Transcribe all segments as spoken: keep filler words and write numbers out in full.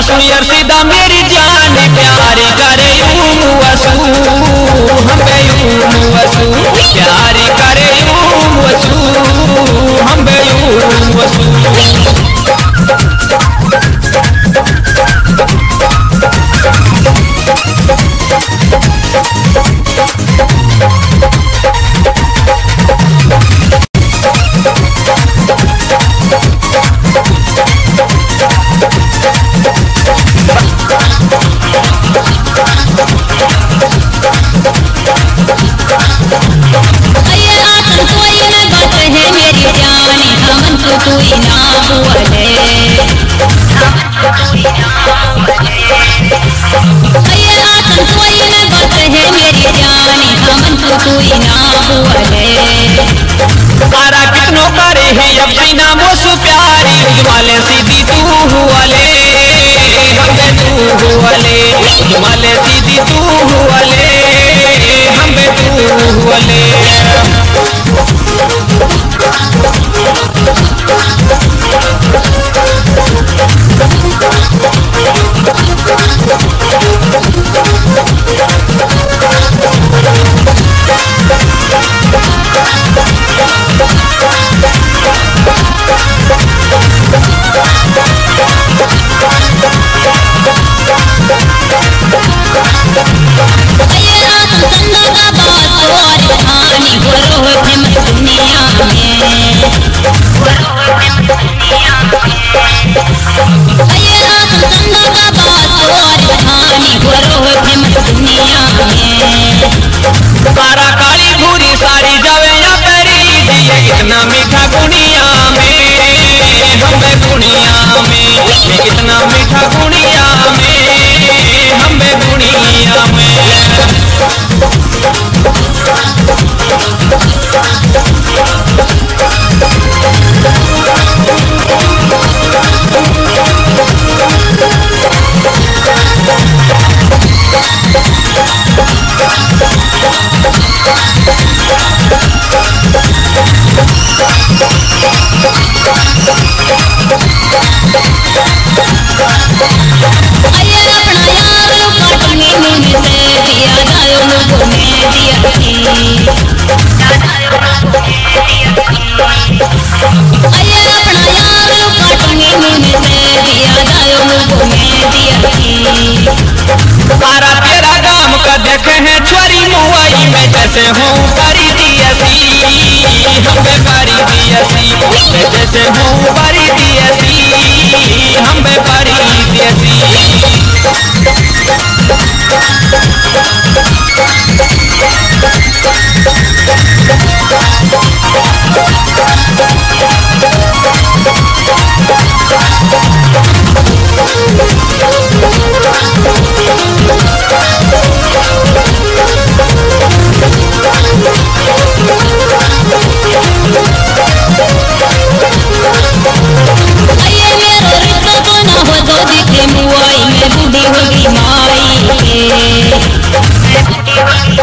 कसू यार सीधा मेरी जान प्यारी करे यूं वसू हम बे यूं वसू प्यारी करे यूं वसू हम बे यूं वसू। कितनों करे है अब सीना मोसू प्यारी वाले सीधी तू हुआले हमें तू हुआले वाले सीधी तू हुआले हमें तू हुआले। कारा काली भूरी सारी जावे या पेरी दिए इतना मीठा गुनिया में हमें गुनिया में इतना मीठा गुनिया में हमें गुनिया में। तारा तेरा गाम का देखे हैं छोरी मुआई में जैसे हूँ बारी दियसी हमें बारी दियसी मैं जैसे हूँ बारी दियसी हमें बारी दियसी। मुआई में बूढ़ी होगी माई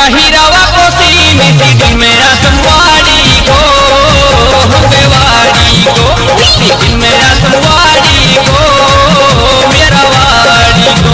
हीरावा कोसी में सीधी मेरा संवारी को बेवाड़ी को सीधी मेरा संवारी को मेरा वाड़ी को।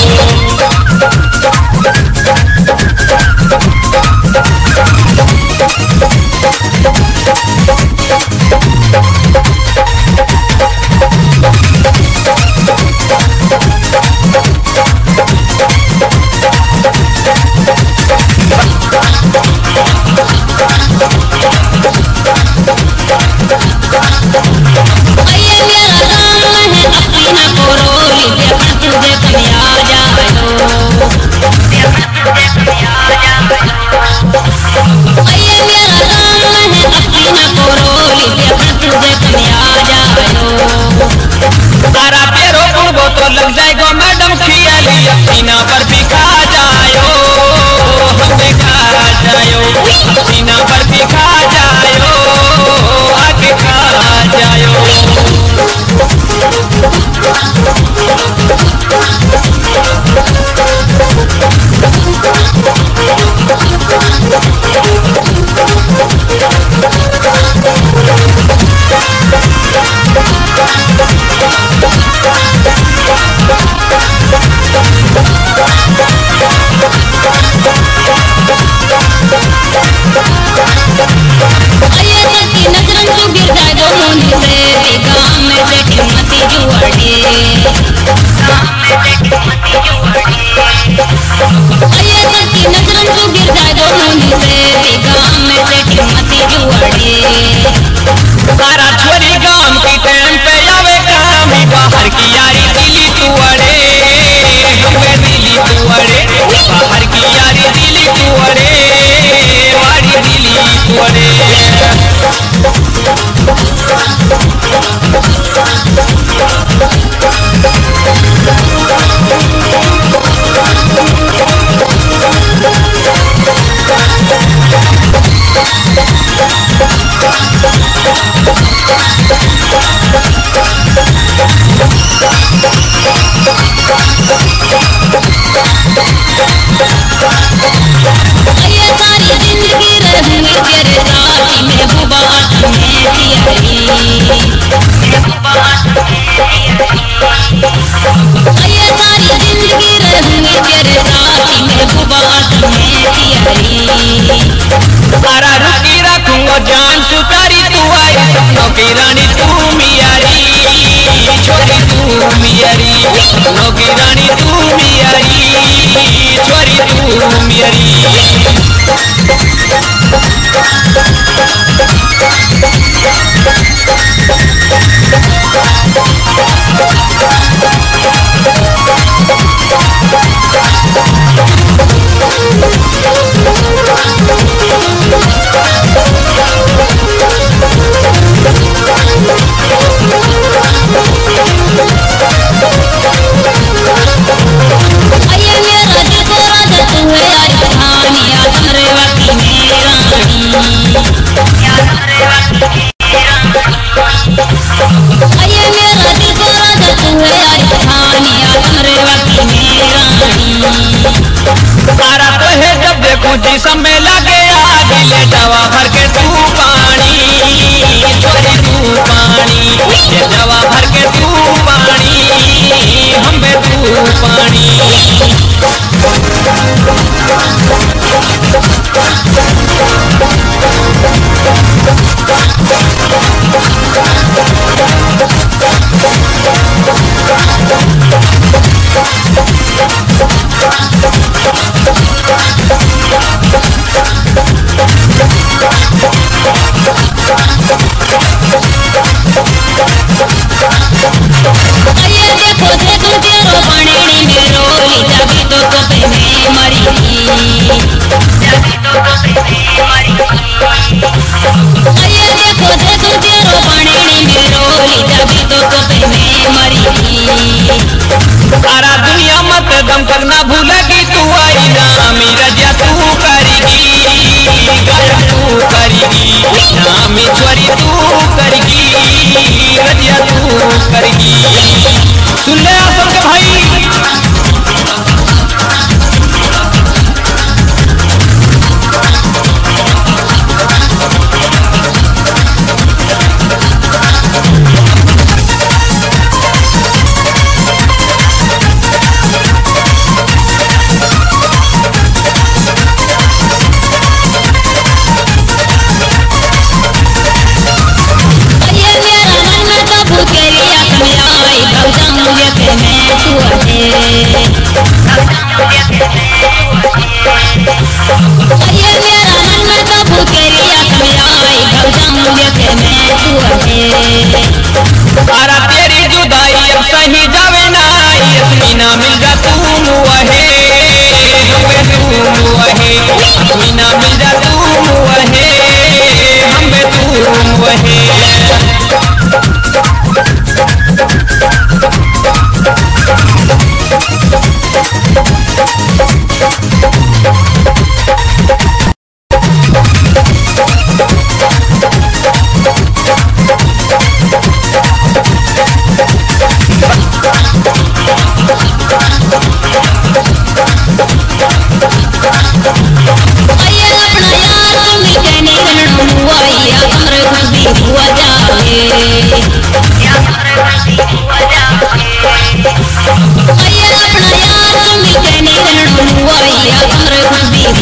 लग जाएगा मैडम खियाली सीना पर भी खा जायो हमें खा जायो सीना पर भी खा जायो आगे खा जायो। तारा छोरी गांव की टाइम पे आवे काम बाहर की यारी दिली तू अड़े हमें दिली तू अड़े बाहर की यारी दिली तू अड़े वाड़ी दिली तू अड़े। तारा रुकी रखूंगा जान सुतारी तू आई सपनों की रानी तू मियारी छोरी तू मियारी सपनों की रानी तू मियारी छोरी तू मियारी।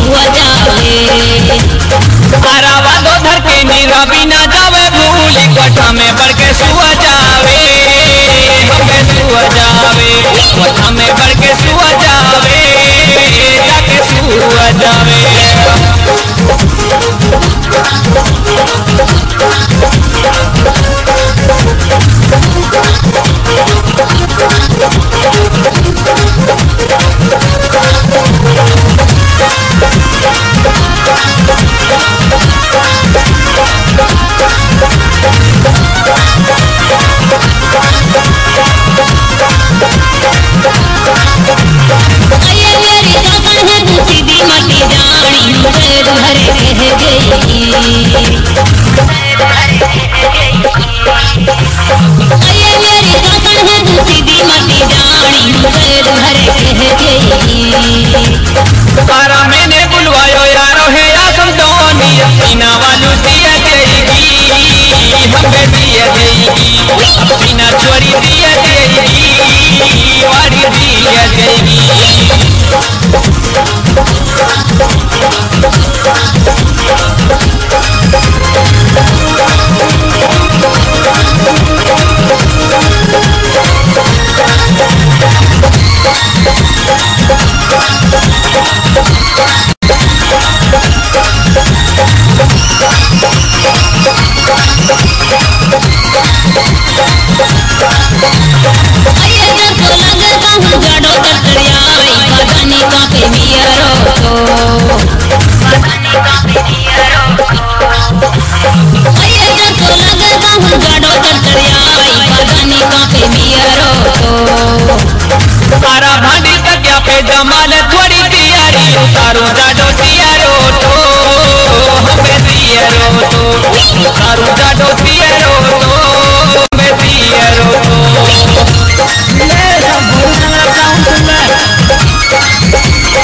सुआ जावे आरावा दो धर के नीरा बिना जावे भूली कोठा में बढ़ के सुआ जावे हमें सुआ जावे कोठा में बढ़ के सुआ जावे जाके सुआ जावे तारा मैंने बुलवायो यारो है आसम दोनी सीना वालू दिया देगी हमें दिया देगी सीना चोरी दिया देगी वारी दिया देगी तारा भांडी तकिया पे जमाल थोड़ी तैयारी तारू जाडो तियारो तो हमें तियारो तो तारू जाडो तियारो तो हमें तियारो तो ले सब भूलना मेरा साउंड सुन ले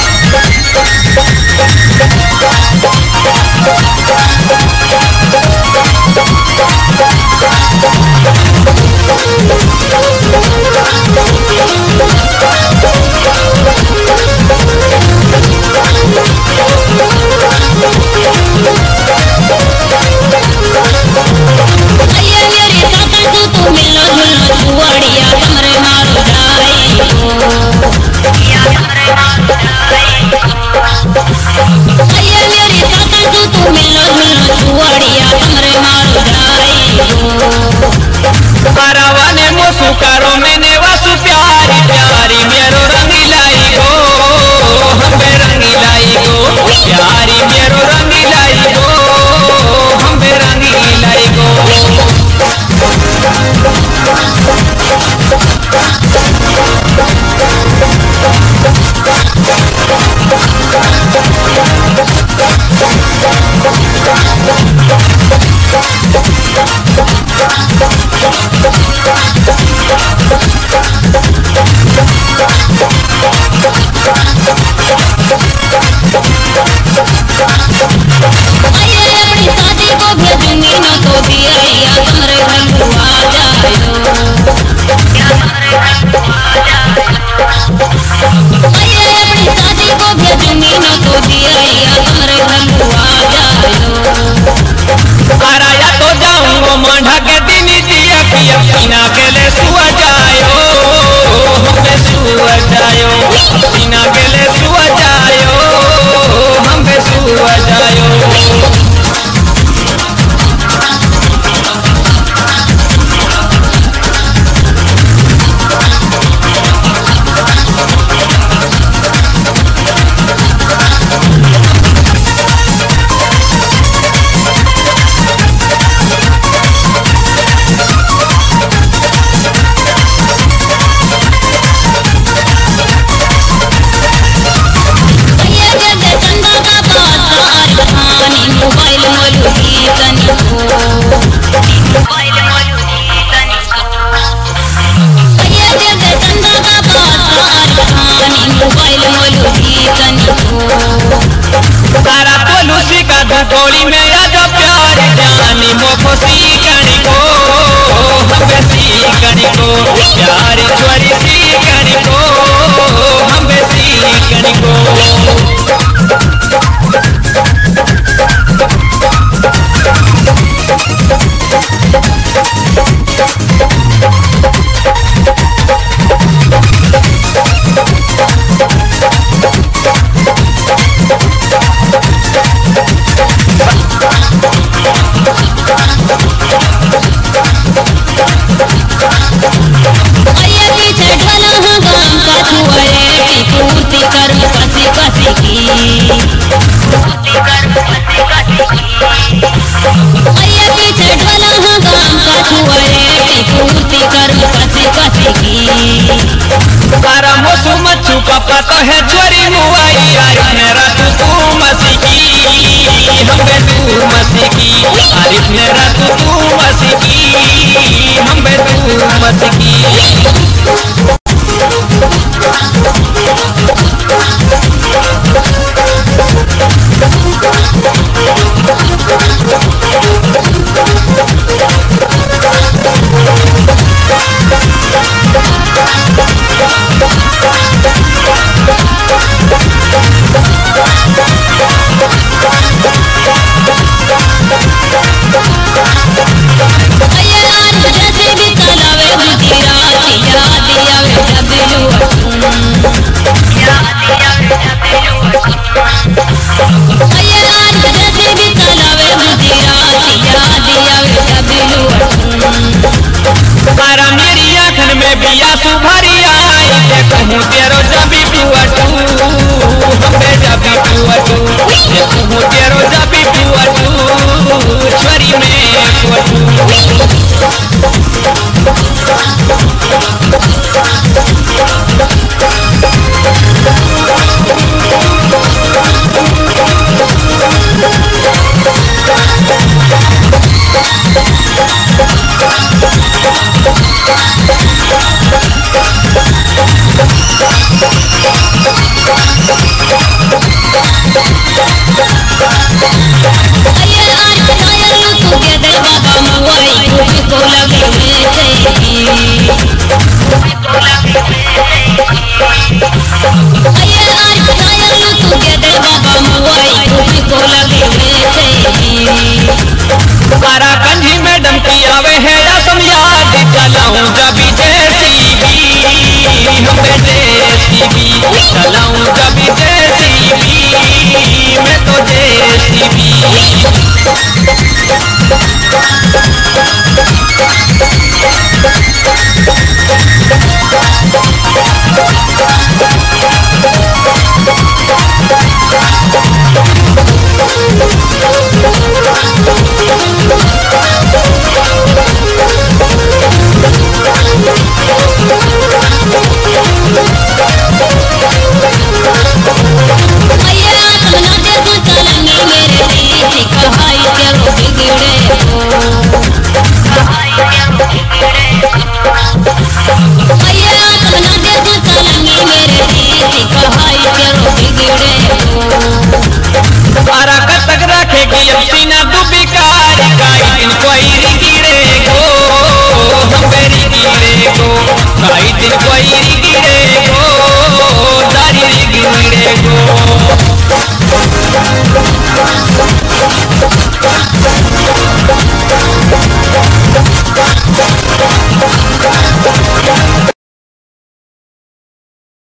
सुकारो मैंने वासु प्यारी प्यारी मेरो रंगी लाई गो हमें रंगी लाई गो प्यारी मेरो रंगी लाई गो हमें रंगी लाई गो मांडा के दिन दिया पिया सीना के ले सुआ जायो हमें सुआ जायो सीना के ले सुआ जायो हमें सुआ जायो तारा तो लूसी का धकोड़ी में या जो प्यार जानी मोको सी कणी को हमें सी कणी को प्यार छोरी सी कणी को हमें सी कणी को कहे चोरी मुआई आरिफ ने रात तू मसीकी हम बे तू मसीकी आरिफ ने रात तू मसीकी हम बे तू मसीकी सुभरी आई देखूं तेरो जबी पुअटू हमें जबी पुअटू देखूं तेरो जबी पुअटू छोरी में पुअटू I